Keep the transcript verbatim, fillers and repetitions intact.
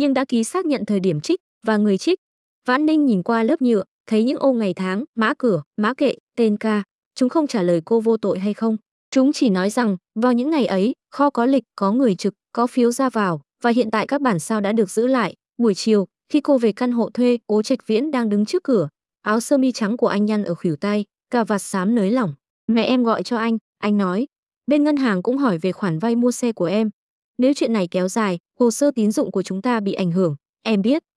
nhưng đã ký xác nhận thời điểm trích và người trích. Vãn Ninh nhìn qua lớp nhựa, thấy những ô ngày tháng, mã cửa, mã kệ, tên ca. Chúng không trả lời cô vô tội hay không. Chúng chỉ nói rằng, vào những ngày ấy, kho có lịch, có người trực, có phiếu ra vào, và hiện tại các bản sao đã được giữ lại. Buổi chiều, khi cô về căn hộ thuê, Cố Trạch Viễn đang đứng trước cửa. Áo sơ mi trắng của anh nhăn ở khuỷu tay, cà vạt xám nới lỏng. Mẹ em gọi cho anh, anh nói. Bên ngân hàng cũng hỏi về khoản vay mua xe của em. Nếu chuyện này kéo dài, hồ sơ tín dụng của chúng ta bị ảnh hưởng. Em biết,